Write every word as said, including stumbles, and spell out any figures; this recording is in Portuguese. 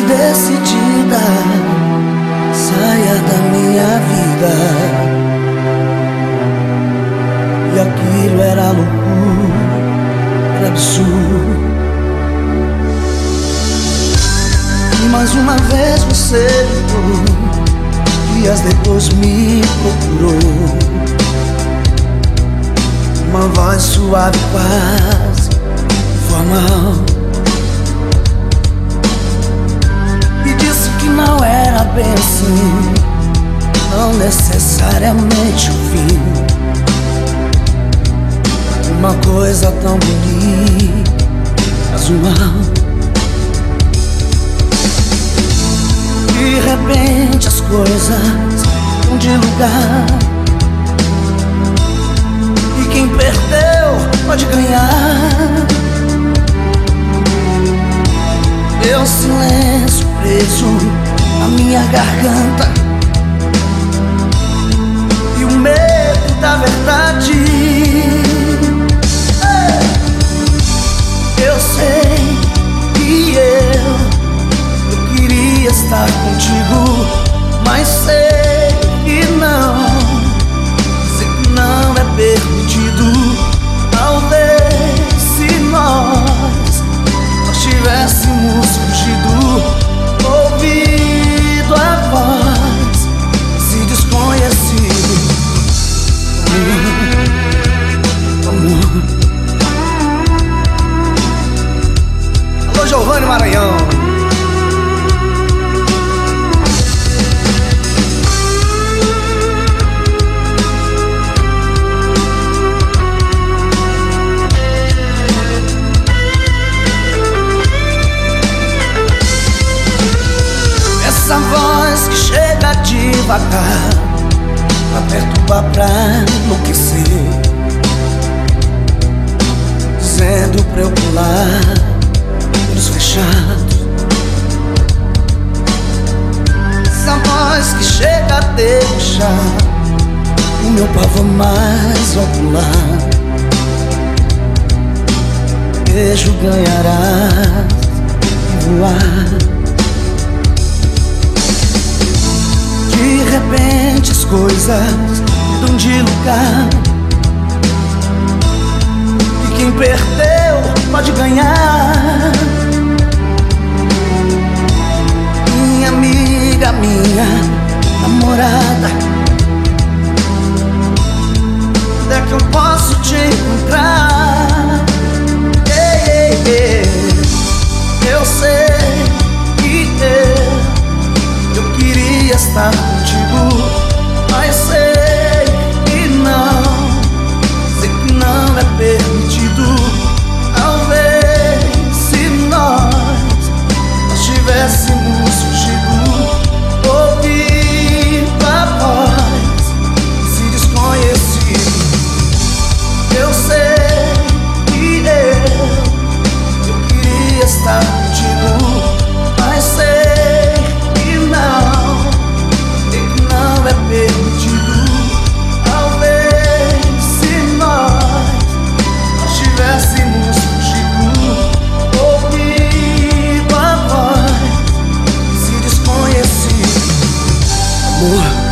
decidida, saia da minha vida. E aquilo era loucura, era absurdo. E mais uma vez você ligou, dias depois me procurou. Uma voz suave, quase informal, e disse que não era bem assim, não necessariamente o fim. Uma coisa tão bonita, casual. De repente as coisas mudam de lugar, e quem perdeu pode ganhar. Meu silêncio preso na minha garganta, e o medo da verdade. Eu sei que eu, eu queria estar contigo, mas sei que não, sei que não é permitido. Talvez se nós, nós tivéssemos fugido, ouvido a voz se desconhecido. Amor, amor. Alô, Giovanni Maranhão. Essa voz que chega devagar pra perturbar, pra enlouquecer, dizendo pra eu pular olhos fechados. Essa voz que chega a deixar o meu pavor mais ocular. Beijo ganhará e voar. De repente as coisas mudam de lugar, e quem perdeu pode ganhar. Minha amiga, minha namorada, onde é que eu posso te encontrar? Yeah, yeah, yeah. Eu sei que eu, eu queria estar contigo, mas sei que não, sei que não é permitido. Talvez se nós, nós tivéssemos fugido, ouvido a voz se desconhecido. Eu sei que eu, eu queria estar contigo, mas sei que não, sei que não é permitido. Talvez se nós, nós tivéssemos fugido, ouvido a voz se desconhecido. Amor,